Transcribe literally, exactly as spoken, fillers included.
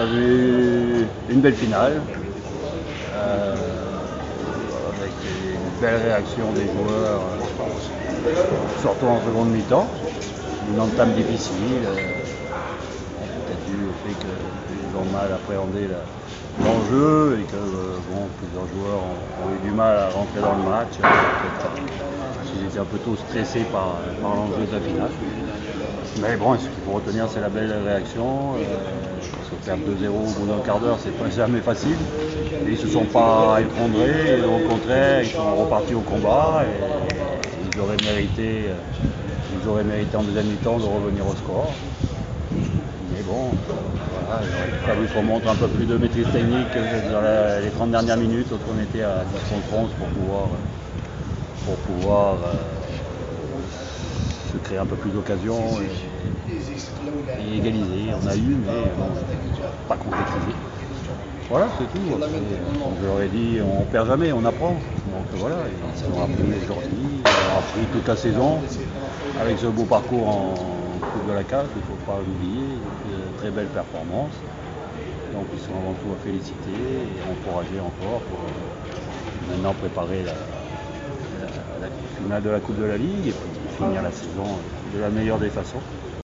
avait une belle finale, euh, avec une belle réaction des joueurs, euh, surtout en seconde mi-temps. Une entame difficile, euh, peut-être dû au fait qu'ils ont mal appréhendé l'enjeu et que euh, bon, plusieurs joueurs ont, ont eu du mal à rentrer dans le match. Ils étaient un peu tous stressés par, par l'enjeu de la finale. Mais bon, ce qu'il faut retenir, c'est la belle réaction. Euh, parce que perdre deux zéro au bout d'un quart d'heure, c'est pas jamais facile. Et ils ne se sont pas effondrés, et au contraire, ils sont repartis au combat. Et, et ils auraient mérité, ils auraient mérité en deuxième mi-temps de revenir au score. Mais bon, voilà, il aurait fallu qu'on montre un peu plus de maîtrise technique dans la, les trente dernières minutes, autre qu'on était à dix contre onze pour pouvoir, pour pouvoir euh, se créer un peu plus d'occasions et, et égaliser. On a eu, mais bon, pas concrétisé. Voilà, c'est tout. Après, comme je leur ai dit, on ne perd jamais, on apprend. Donc voilà, ils ont appris aujourd'hui, ils ont appris toute la saison avec ce beau parcours en Coupe de la C A F, il ne faut pas l'oublier, de très belles performances. Donc ils sont avant tout à féliciter et encourager encore pour maintenant préparer la, la, la finale de la Coupe de la Ligue et puis finir la saison de la meilleure des façons.